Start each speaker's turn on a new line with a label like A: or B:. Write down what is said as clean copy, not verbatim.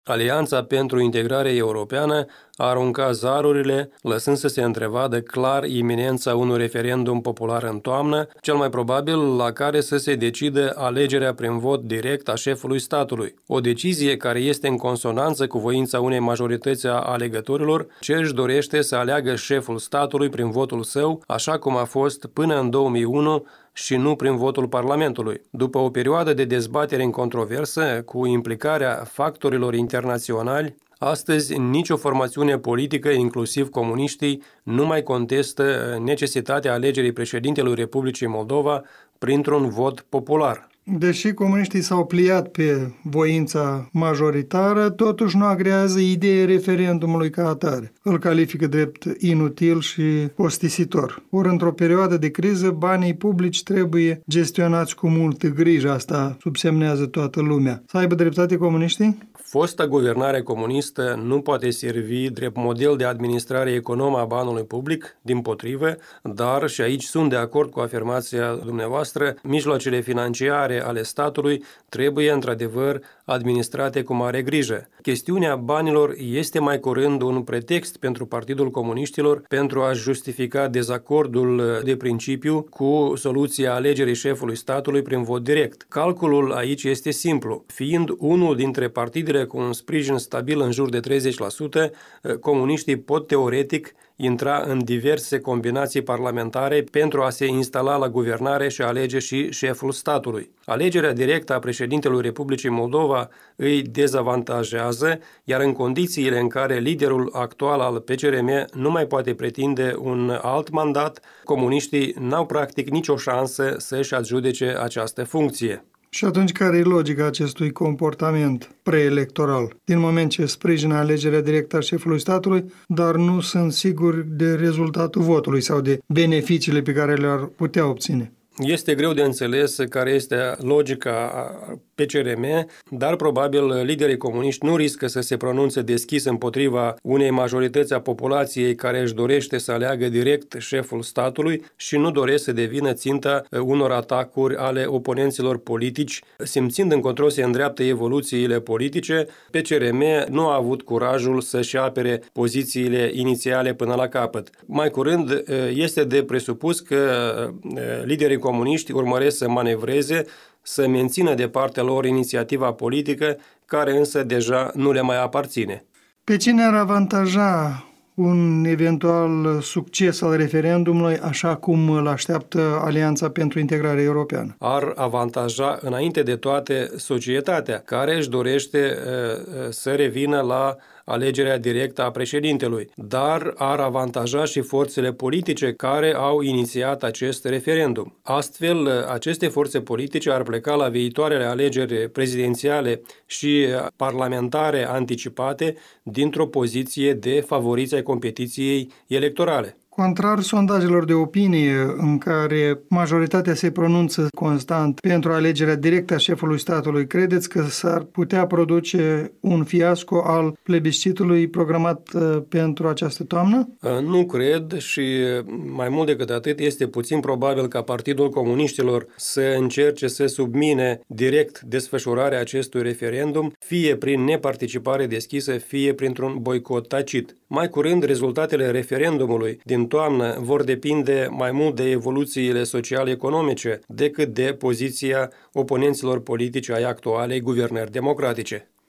A: Alianța pentru Integrare Europeană a aruncat zarurile, lăsând să se întrevadă clar iminența unui referendum popular în toamnă, cel mai probabil la care să se decide alegerea prin vot direct a șefului statului. O decizie care este în consonanță cu voința unei majorități a alegătorilor, ce își dorește să aleagă șeful statului prin votul său, așa cum a fost până în 2001, și nu prin votul Parlamentului. După o perioadă de dezbatere în controversă, cu implicarea factorilor internaționali, astăzi nicio formațiune politică, inclusiv comuniștii, nu mai contestă necesitatea alegerii președintelui Republicii Moldova printr-un vot popular.
B: Deși comuniștii s-au pliat pe voința majoritară, totuși nu agrează ideea referendumului ca atare. Îl califică drept inutil și costisitor. Ori într-o perioadă de criză, banii publici trebuie gestionați cu multă grijă. Asta subsemnează toată lumea. Să aibă dreptate comuniștii?
A: Fosta guvernare comunistă nu poate servi drept model de administrare economă a banului public, dimpotrivă, dar, și aici sunt de acord cu afirmația dumneavoastră, mijloacele financiare ale statului trebuie într-adevăr administrate cu mare grijă. Chestiunea banilor este mai curând un pretext pentru Partidul Comuniștilor pentru a justifica dezacordul de principiu cu soluția alegerii șefului statului prin vot direct. Calculul aici este simplu. Fiind unul dintre partidele cu un sprijin stabil în jur de 30%, comuniștii pot teoretic intra în diverse combinații parlamentare pentru a se instala la guvernare și alege și șeful statului. Alegerea directă a președintelui Republicii Moldova îi dezavantajează, iar în condițiile în care liderul actual al PCRM nu mai poate pretinde un alt mandat, comuniștii n-au practic nicio șansă să-și adjudece această funcție.
B: Și atunci care e logica acestui comportament preelectoral? Din moment ce sprijină alegerea directă a șefului statului, dar nu sunt siguri de rezultatul votului sau de beneficiile pe care le-ar putea obține.
A: Este greu de înțeles care este logica PCRM, dar probabil liderii comuniști nu riscă să se pronunțe deschis împotriva unei majorități a populației care își dorește să aleagă direct șeful statului și nu doresc să devină ținta unor atacuri ale oponenților politici. Simțind încotro se îndreaptă evoluțiile politice, PCRM nu a avut curajul să-și apere pozițiile inițiale până la capăt. Mai curând este de presupus că liderii comuniști urmăresc să manevreze, să mențină de partea lor inițiativa politică, care însă deja nu le mai aparține.
B: Pe cine ar avantaja un eventual succes al referendumului, așa cum îl așteaptă Alianța pentru Integrare Europeană?
A: Ar avantaja înainte de toate societatea, care își dorește să revină la alegerea directă a președintelui, dar ar avantaja și forțele politice care au inițiat acest referendum. Astfel, aceste forțe politice ar pleca la viitoarele alegeri prezidențiale și parlamentare anticipate dintr-o poziție de favoriți ai competiției electorale.
B: Contrar sondajelor de opinie în care majoritatea se pronunță constant pentru alegerea directă a șefului statului, credeți că s-ar putea produce un fiasco al plebiscitului programat pentru această toamnă?
A: Nu cred și mai mult decât atât este puțin probabil ca Partidul Comuniștilor să încerce să submine direct desfășurarea acestui referendum, fie prin neparticipare deschisă, fie printr-un boicot tacit. Mai curând, rezultatele referendumului din toamnă vor depinde mai mult de evoluțiile social-economice decât de poziția oponenților politici ai actualei guvernări democratice.